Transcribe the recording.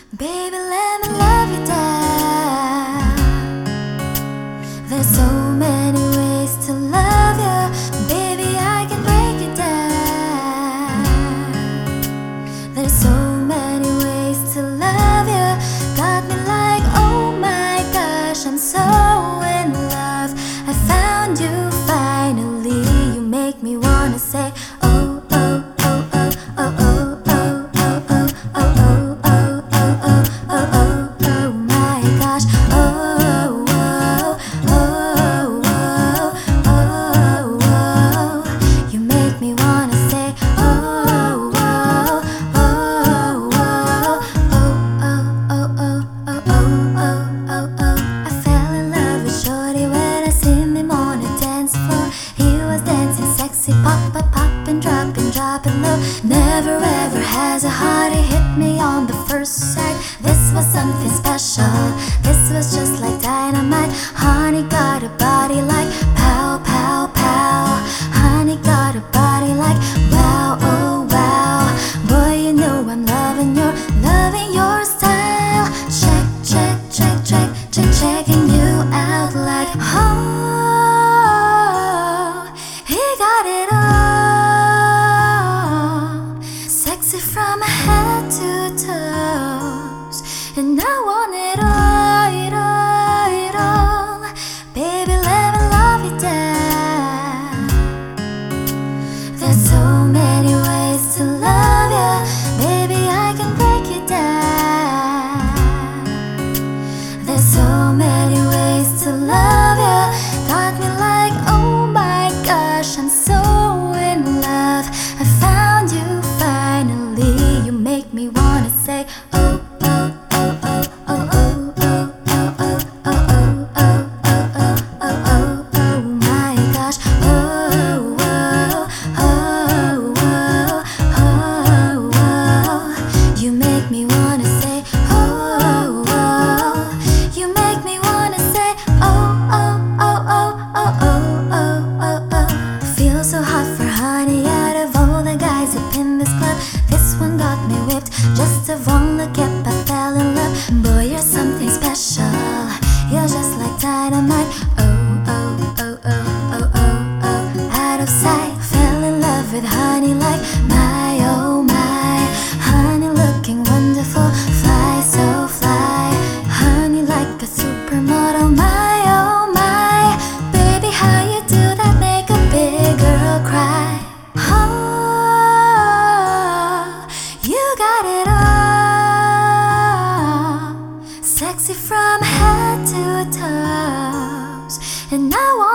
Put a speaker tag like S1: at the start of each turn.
S1: Baby, let me love you down. There's so many ways to love you. Baby, I can break it down. There's so many ways to love you. Got me like, oh my gosh, I'm so in love. I found you finally. You make me wanna say, oh, oh, oh, oh, oh, oh. Poppin', droppin' low. Never ever has a hearty hit me on the first sight. This was something special. This was just like dynamite. Honey got a body like pow, pow, pow. Honey got a body like wow, oh wow. Boy, you know I'm loving your style. Checking you out like oh, he got it all. From head to toes, and I want it all, it all, it all. Baby, let me love you down. There's so many ways to love you. Baby, I can break you down. There's so many ways to love you. Got me like, oh my gosh, I'm so in love. I found you finally. You make me wanna say, oh, oh, oh, oh, oh, oh, oh, oh, oh, oh, oh, oh, oh, oh, oh, oh, my gosh, oh, oh, oh, oh, oh, oh. You make me wanna say, oh, oh. You make me wanna say, oh, oh, oh, oh, oh, oh, oh, oh, oh. Feel so hot for honey out of all the guys up in this club. This one got me whipped, just a one look at I fell in love. Boy, you're something special. You're just like dynamite. Oh, oh, oh, oh, oh, oh, oh. Out of sight, fell in love with honey like my, oh my. Honey looking wonderful, fly so fly. Honey like a supermodel, my, oh my. Baby, how you do that make a big girl cry. Oh, you got it all. Sexy from head to toes, and I want